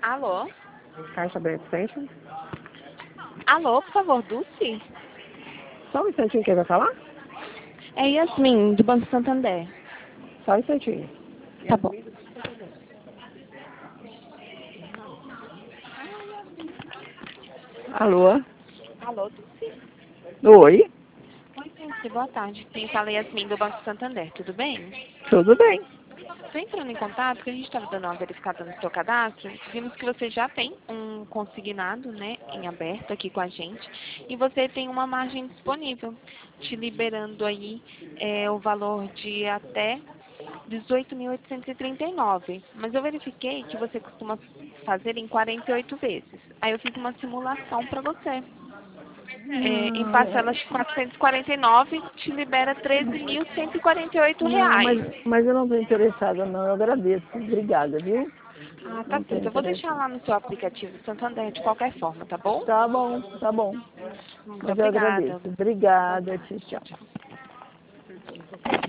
Alô? Caixa Bank Extension. Alô, por favor, Dulce? Só um instantinho, quem vai falar? É Yasmin, do Banco Santander. Só um instantinho. Tá bom. Alô? Alô, Dulce? Oi? Oi, Dulce, boa tarde. Quem fala é Yasmin, do Banco Santander, tudo bem? Tudo bem? Estou entrando em contato porque a gente estava dando uma verificada no seu cadastro. Vimos que você já tem um consignado, né, em aberto aqui com a gente. E você tem uma margem disponível, te liberando aí o valor de até 18.839. Mas eu verifiquei que você costuma fazer em 48 vezes. Aí eu fiz uma simulação para você. Em parcelas de 449, te libera 13.148 Não, reais. mas eu não estou interessada, não. Eu agradeço. Obrigada, viu? Ah, Não tá estou certo. Eu vou deixar interessada. lá no seu aplicativo Santander de qualquer forma, tá bom? Tá bom, tá bom. Muito Mas eu obrigada. agradeço. Boa Obrigada, tarde. tchau. Tchau.